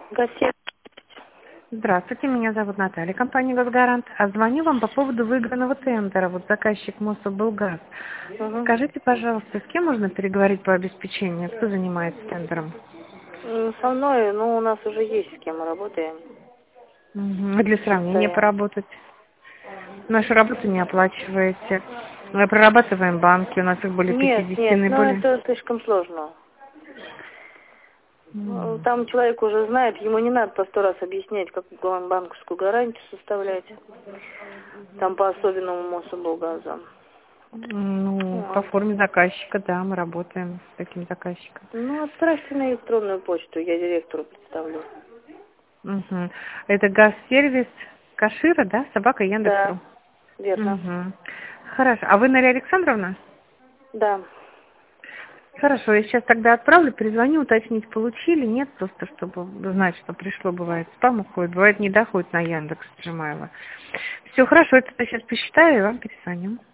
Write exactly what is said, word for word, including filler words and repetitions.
Гостей. Здравствуйте, меня зовут Наталья, компания «Газгарант». А звоню вам по поводу выигранного тендера. Вот заказчик Мособлгаз. Угу. Скажите, пожалуйста, с кем можно переговорить по обеспечению? Кто занимается тендером? Со мной, ну, у нас уже есть с кем мы работаем. Угу. Для сравнения Постоянно. поработать. Нашу работу не оплачиваете. Мы прорабатываем банки, у нас их более Нет, пятидесяти, нет, ну наиболее. это слишком сложно. Ну, М. там человек уже знает, ему не надо по сто раз объяснять, как банковскую гарантию составлять. Там по особенному Мособлгазу. Ну, по Вот. форме заказчика, да, мы работаем с таким заказчиком. Ну, отправьте на электронную почту, я директору представлю. Угу. Это газ-сервис Кашира, да? Собака Да, Яндекс.ру. верно. Угу. Хорошо. А вы Мария Александровна? Да. Хорошо, я сейчас тогда отправлю, перезвоню, уточнить, получили, нет, просто чтобы знать, что пришло, бывает спам уходит, бывает не доходит на Яндекс, Джемайло. Все, хорошо, это я сейчас посчитаю и вам перезвоню.